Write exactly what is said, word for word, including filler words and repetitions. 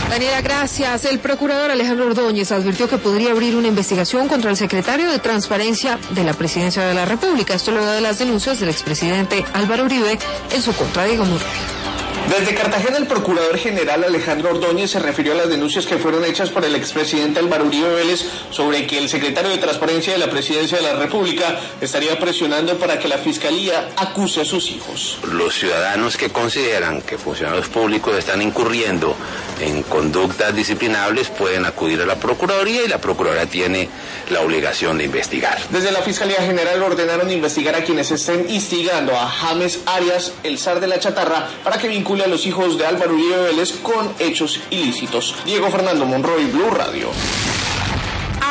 Daniela, gracias. El procurador Alejandro Ordóñez advirtió que podría abrir una investigación contra el secretario de Transparencia de la Presidencia de la República. Esto luego de las denuncias del expresidente Álvaro Uribe en su contra. Diego Murray. Desde Cartagena, el procurador general Alejandro Ordóñez se refirió a las denuncias que fueron hechas por el expresidente Álvaro Uribe Vélez sobre que el secretario de Transparencia de la Presidencia de la República estaría presionando para que la Fiscalía acuse a sus hijos. Los ciudadanos que consideran que funcionarios públicos están incurriendo en conductas disciplinables pueden acudir a la Procuraduría y la Procuraduría tiene la obligación de investigar. Desde la Fiscalía General ordenaron investigar a quienes estén instigando a James Arias, el zar de la chatarra, para que vincule a los hijos de Álvaro Uribe Vélez con hechos ilícitos. Diego Fernando Monroy, Blue Radio.